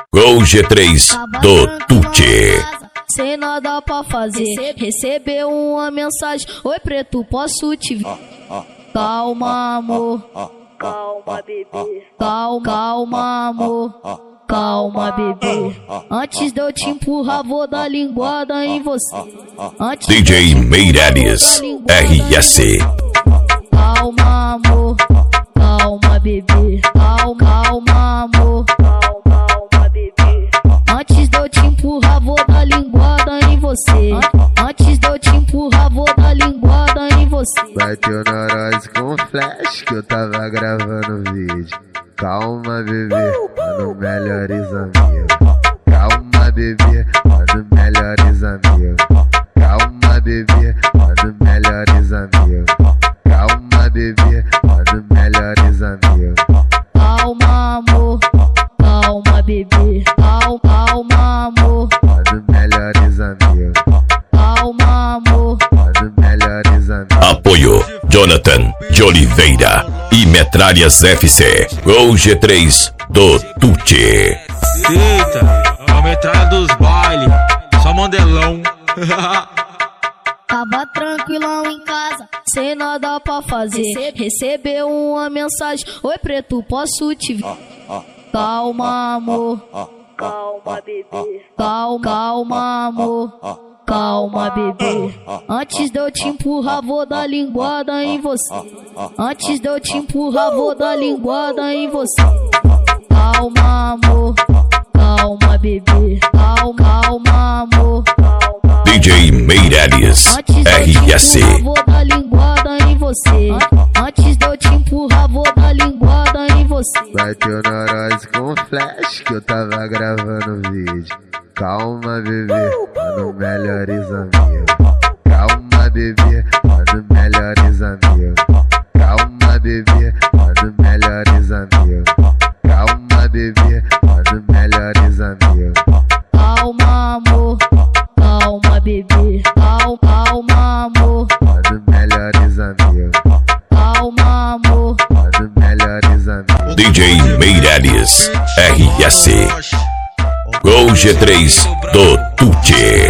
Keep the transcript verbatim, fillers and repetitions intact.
Gol G três do Tuti. Sem nada pra fazer, recebeu uma mensagem: oi preto, posso te ver? Calma amor, calma bebê, calma, calma amor, calma bebê. Antes de eu te empurrar vou dar linguada em você. Antes D J Meirelles R S. Calma amor, calma bebê, calma, calma amor, calma bebê. Antes de eu te empurrar vou dar linguada em você. Antes de eu te empurrar vou dar linguada em você. Bateu na nós com flash que eu tava gravando vídeo. Calma bebê, mano, melhores amigos. Calma bebê, mano, melhores amigos. Calma bebê, mano, melhores amigos. Calma bebê, mano, melhores amigos. Calma amor, calma bebê, calma, calma amor, mano, melhores amigos. Calma amor, mano, melhores amigos. Apoio Jonathan de Oliveira e Metralhas F C. Gol G três do Tuti. Eita, a metralha dos bailes, só mandelão. Tava tranquilão em casa, sem nada pra fazer. Recebeu uma mensagem: oi preto, posso te ver? Calma amor, calma bebê, calma, calma amor, calma bebê. Antes de eu te empurrar vou dar linguada em você. Antes de eu te empurrar vou dar linguada em você. Calma amor, calma bebê, calma, calma amor, D J Meirelles R S. vou dar linguada em você. Antes de eu te empurrar vou dar linguada em você. Bateu na nós com flash que eu tava gravando vídeo. Calma bebê, mano, melhores amigos. Calma bebê, mano, melhores amigos. Calma bebê, mano, melhores amigos. Calma bebê, mano, melhores amigos. Calma amor, calma bebê, calma, calma amor, mano, melhores amigos. Calma amor, mano, melhores amigos. D J Meirelles R S. Gol G três do Tuti.